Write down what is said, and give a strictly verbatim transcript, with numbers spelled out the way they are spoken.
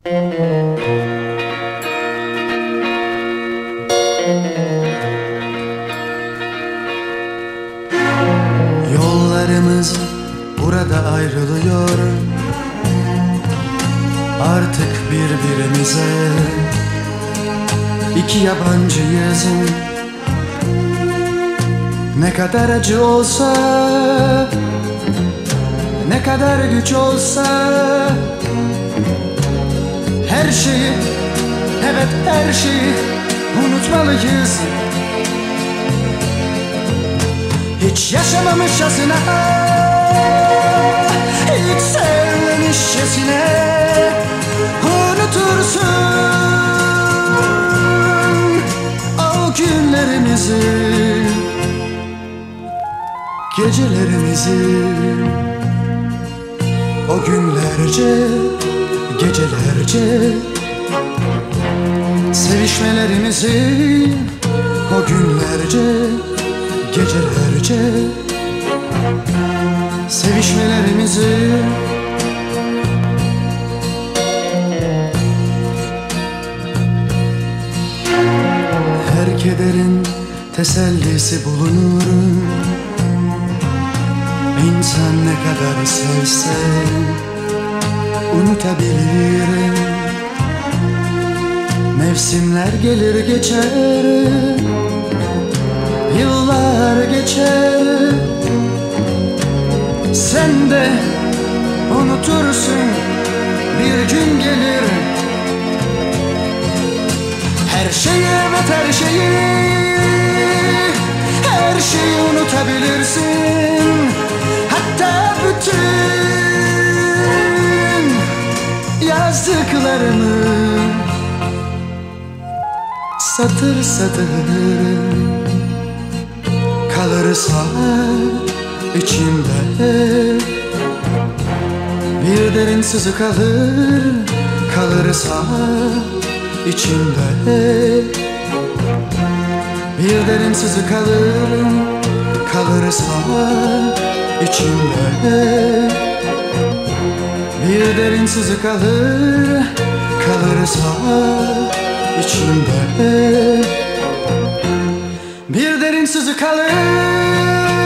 Yollarımız burada ayrılıyor, artık birbirimize iki yabancıyız. Ne kadar acı olsa, ne kadar güç olsa, her şeyi, evet her şeyi unutmalıyız. Hiç yaşamamışçasına, hiç sevmemişçesine unutursun o günlerimizi, gecelerimizi. O günlerce, gecelerce sevişmelerimizi, o günlerce, gecelerce sevişmelerimizi. Her kederin tesellisi bulunur, İnsan ne kadar sevse unutabilir. Mevsimler gelir geçer, yıllar geçer, sen de unutursun, bir gün gelir. Her şeyi, evet her şeyi, her şeyi unutabilirsin. Hatta bütün yazdıklarımı satır satır kalırsa içimde, bir derin sızı kalır, kalırsa içimde, bir derin sızı kalır, kalırsa içimde, bir derin sızı kalır, kalırsa içimde, bir derin sızı kalır.